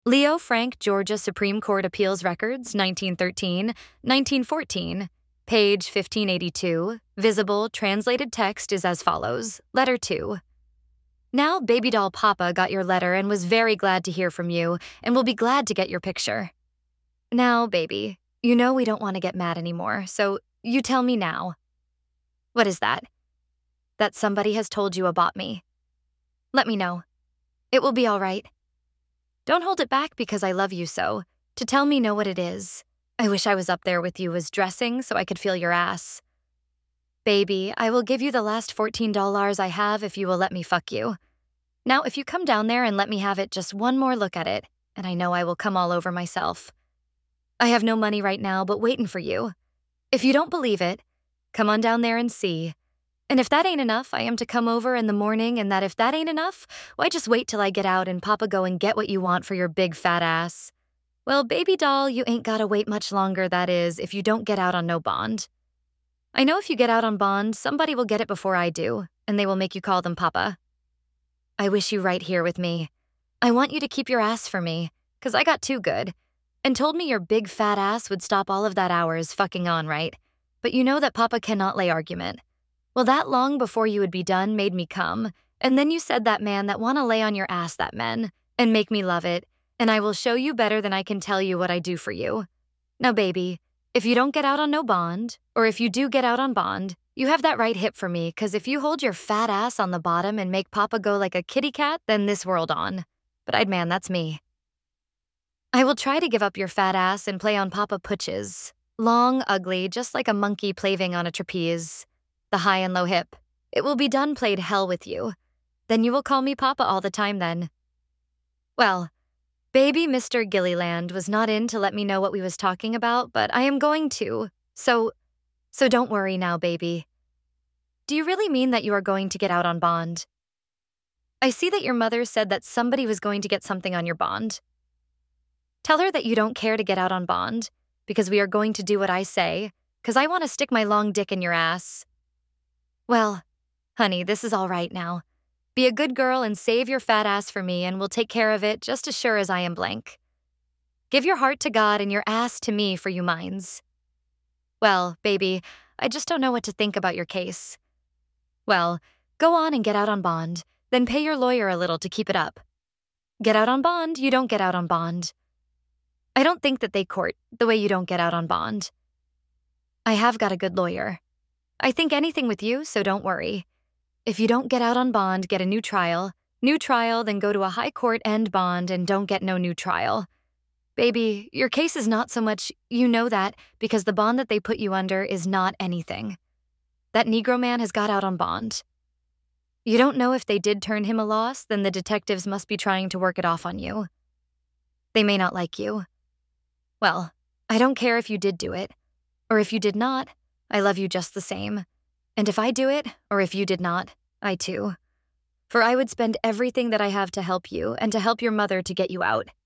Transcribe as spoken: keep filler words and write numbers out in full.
Leo Frank, Georgia Supreme Court Appeals Records, nineteen thirteen, nineteen fourteen, page fifteen eighty-two. Visible translated text is as follows. Letter two. Now, baby doll Papa got your letter and was very glad to hear from you and will be glad to get your picture. Now, baby, you know we don't want to get mad anymore, so you tell me now. What is that? That somebody has told you about me. Let me know. It will be all right. Don't hold it back because I love you so. To tell me know what it is. I wish I was up there with you as dressing so I could feel your ass. Baby, I will give you the last fourteen dollars I have if you will let me fuck you. Now, if you come down there and let me have it just one more look at it, and I know I will come all over myself. I have no money right now, but waiting for you. If you don't believe it, come on down there and see. And if that ain't enough, I am to come over in the morning, and that if that ain't enough, why just wait till I get out and Papa go and get what you want for your big fat ass. Well, baby doll, you ain't gotta wait much longer, that is, if you don't get out on no bond. I know if you get out on bond, somebody will get it before I do, and they will make you call them Papa. I wish you right here with me. I want you to keep your ass for me, 'cause I got too good, and told me your big fat ass would stop all of that hours fucking on, right? But you know that Papa cannot lay argument. Well, that long before you would be done made me come, and then you said that man that wanna lay on your ass that men, and make me love it, and I will show you better than I can tell you what I do for you. Now, baby, if you don't get out on no bond, or if you do get out on bond, you have that right hip for me, 'cause if you hold your fat ass on the bottom and make Papa go like a kitty cat, then this world on. But I'd man, that's me. I will try to give up your fat ass and play on Papa putches. Long, ugly, just like a monkey plaving on a trapeze. The high and low hip. It will be done played hell with you. Then you will call me Papa all the time then. Well, baby Mister Gilliland was not in to let me know what we was talking about, but I am going to. So, so don't worry now, baby. Do you really mean that you are going to get out on bond? I see that your mother said that somebody was going to get something on your bond. Tell her that you don't care to get out on bond, because we are going to do what I say, 'cause I want to stick my long dick in your ass. Well, honey, this is all right now. Be a good girl and save your fat ass for me, and we'll take care of it just as sure as I am blank. Give your heart to God and your ass to me for you minds. Well, baby, I just don't know what to think about your case. Well, go on and get out on bond, then pay your lawyer a little to keep it up. Get out on bond, you don't get out on bond. I don't think that they court the way you don't get out on bond. I have got a good lawyer. I think anything with you, so don't worry. If you don't get out on bond, get a new trial. New trial, then go to a high court end bond and don't get no new trial. Baby, your case is not so much, you know that, because the bond that they put you under is not anything. That Negro man has got out on bond. You don't know if they did turn him a loss, then the detectives must be trying to work it off on you. They may not like you. Well, I don't care if you did do it, or if you did not. I love you just the same. And if I do it, or if you did not, I too. For I would spend everything that I have to help you and to help your mother to get you out.